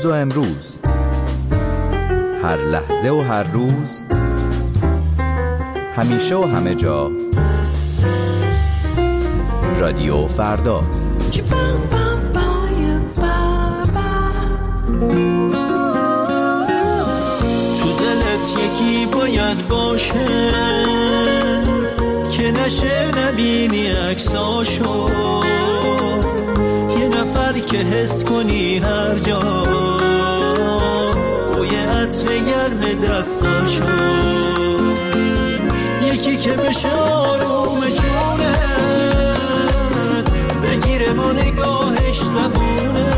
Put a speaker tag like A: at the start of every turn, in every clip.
A: دیروز و امروز، هر لحظه و هر روز، همیشه و همه جا. رادیو فردا.
B: تو دلت یکی باید باشه که نشه نبینی عکساشو، یه نفر که حس کنی هر جا بوی عطر گرم دستاشو، یکی که بشه آروم جونت بگیره با نگاهش زبونه،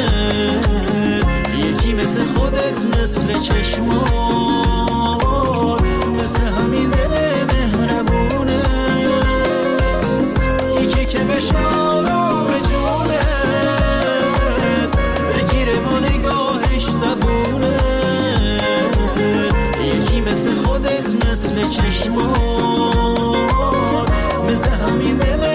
B: یکی مثل خودت مثل چشمات مثل همین دل مهربونه، یکی که بشه آروم جونت بگیره با نگاهش زبونه، یکی مثل خودت مثل چشمات مثل همین دل